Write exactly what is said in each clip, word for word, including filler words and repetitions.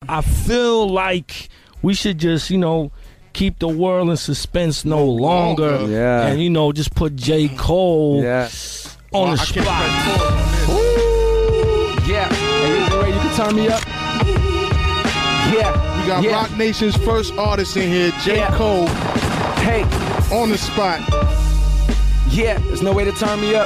I feel like we should just, you know, keep the world in suspense no longer. Yeah. And, you know, just put J. Cole Yeah. on Oh, the I can't spot. press pause on this. Yeah. Hey, is there a way you can turn me up? Yeah. We got yeah. Rock Nation's first artist in here, J. Yeah. Cole, Hey. on the spot. Yeah. There's no way to turn me up.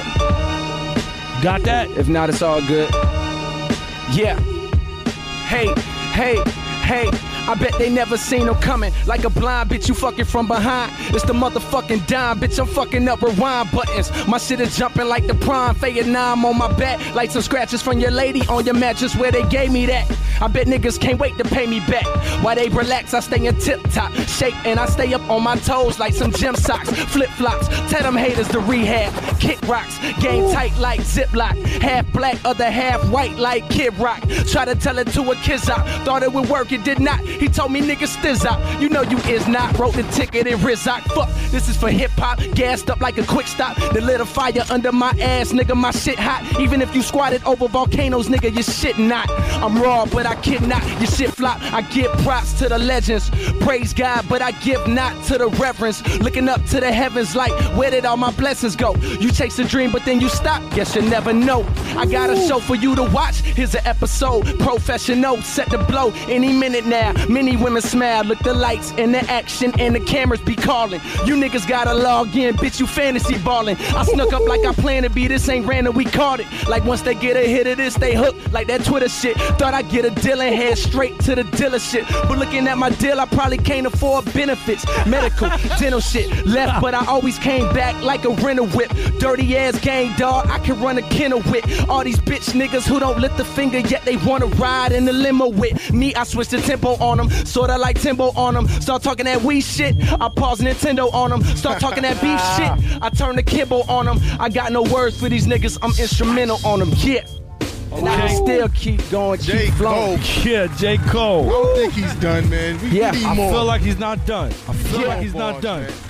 Got that? If not, it's all good. Yeah. Hey, hey, hey. I bet they never seen him coming. Like a blind bitch, you fucking from behind. It's the motherfucking dime, bitch. I'm fucking up rewind buttons. My shit is jumping like the prime. Fayette nine on my back. Like some scratches from your lady on your mattress where they gave me that. I bet niggas can't wait to pay me back. While they relax, I stay in tip top shape and I stay up on my toes like some gym socks. Flip flops, tell them haters to rehab. Kick rocks, game tight like Ziploc. Half black, other half white like Kid Rock. Try to tell it to a kids out. Thought it would work, it did not. He told me niggas stiz out. You know you is not. Wrote the ticket in Rizzock. Fuck, this is for hip hop. Gassed up like a quick stop. The lit a fire under my ass, nigga. My shit hot. Even if you squatted over volcanoes, nigga, your shit not. I'm raw, but I kid not. Your shit flop. I give props to the legends. Praise God, but I give not to the reverence. Looking up to the heavens like, where did all my blessings go? You chase a dream, but then you stop. Guess you never know. I got a show for you to watch. Here's an episode. Professional, set to blow any minute now. Many women smile, look the lights and the action and the cameras be calling. You niggas gotta log in, bitch, you fantasy balling. I snuck up like I plan to be, this ain't random, we caught it. Like once they get a hit of this, they hooked like that Twitter shit. Thought I'd get a deal and head straight to the dealership. But looking at my deal, I probably can't afford benefits. Medical, dental shit, left, but I always came back like a rental whip. Dirty ass gang dog, I can run a kennel with. All these bitch niggas who don't lift the finger, yet they wanna ride in the limo with me. I switched the tempo on them, sorta like Timbo on them. Start talking that weed shit, I pause Nintendo on them. Start talking that beef shit, I turn the Kimbo on them. I got no words for these niggas, I'm instrumental on them, yeah. And I can still keep going, keep J. flowing. Cole. Yeah, J. I Cole. don't think he's done, man. We Yeah, need I more. feel like he's not done. I feel Yeah. like he's not Bars, done. man.